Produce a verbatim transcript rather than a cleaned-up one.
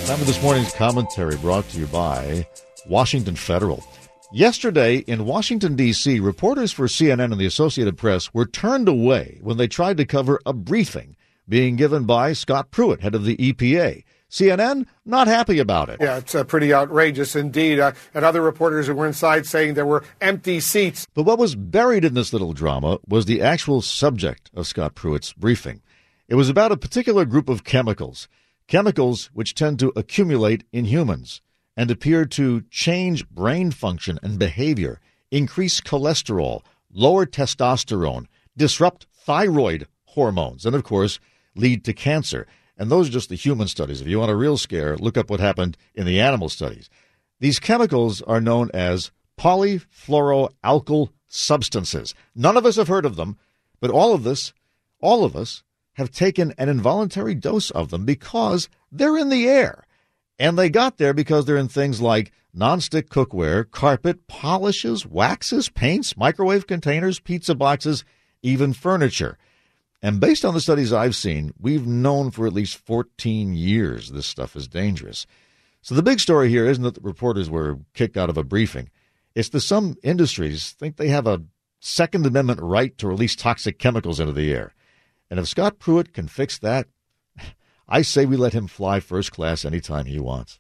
Time for this morning's commentary brought to you by Washington Federal. Yesterday in Washington, D C, reporters for C N N and the Associated Press were turned away when they tried to cover a briefing being given by Scott Pruitt, head of the E P A. C N N, not happy about it. Yeah, it's uh, pretty outrageous indeed. Uh, and other reporters who were inside saying there were empty seats. But what was buried in this little drama was the actual subject of Scott Pruitt's briefing. It was about a particular group of chemicals, chemicals which tend to accumulate in humans and appear to change brain function and behavior, increase cholesterol, lower testosterone, disrupt thyroid hormones, and, of course, lead to cancer. And those are just the human studies. If you want a real scare, look up what happened in the animal studies. These chemicals are known as polyfluoroalkyl substances. None of us have heard of them, but all of this, all of us, have taken an involuntary dose of them because they're in the air. And they got there because they're in things like nonstick cookware, carpet, polishes, waxes, paints, microwave containers, pizza boxes, even furniture. And based on the studies I've seen, we've known for at least fourteen years this stuff is dangerous. So the big story here isn't that the reporters were kicked out of a briefing. It's that some industries think they have a Second Amendment right to release toxic chemicals into the air. And if Scott Pruitt can fix that, I say we let him fly first class anytime he wants.